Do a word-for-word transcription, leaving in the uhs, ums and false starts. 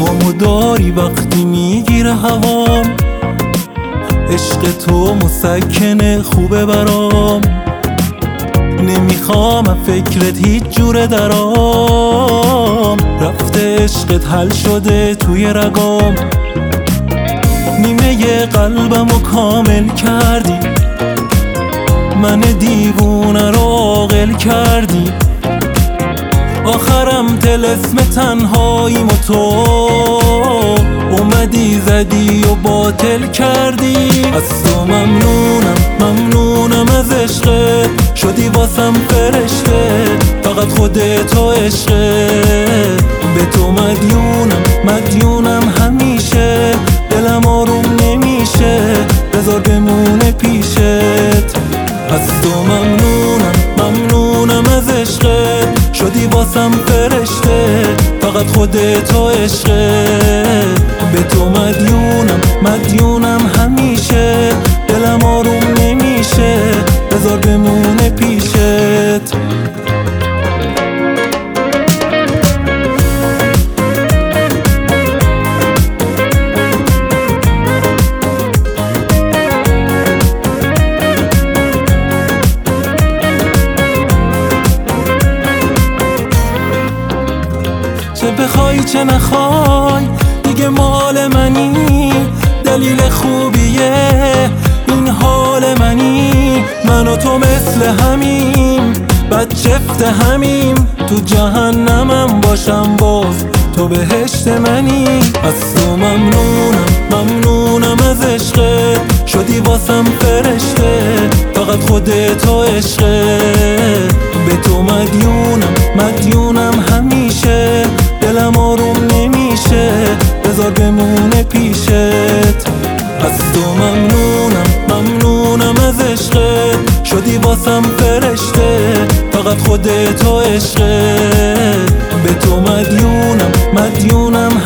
هوامو داری وقتی میگیره هوام، عشق تو مسکنه خوبه برام، نمیخوام فکرت هیچ جوره درام، رفته عشقت حل شده توی رگام، نیمه قلبمو کامل کردی، من دیوونه رو عاقل کردی، آخرم طلسم تنهاییم و تو اومدی زدی و باطل کردی. از تو ممنونم ممنونم از عشقت، شدی واسم فرشته، فقط خودت و عشقت، به تو مدیونم مدیونم همیشه، دلم آروم نمیشه بذار بمونه پیشت. از تو ممنونم ممنونم از عشقت، شدی واسم فرشته، فقط خودت و عشقت، به تو مدیونم مدیونم همیشه، دلم آروم نمیشه بذار بمونه پیشت. چه بخوای چه نخوای دیگه مال منی، دلیل خوبیه این حال منی، من و تو مثل همیم بدجفت همیم، تو جهنمم باشم باز تو بهشت منی. از تو ممنونم ممنونم از عشقت، شدی واسم فرشته، فقط خودت و عشقت، به تو مدیونم مدیونم همیشه، دلم آروم نمیشه بذار بمونه پیشت. از تو ممنونم ممنونم از عشقت، شدی واسم فرشته، فقط خودت و عشقت، به تو مدیونم مدیونم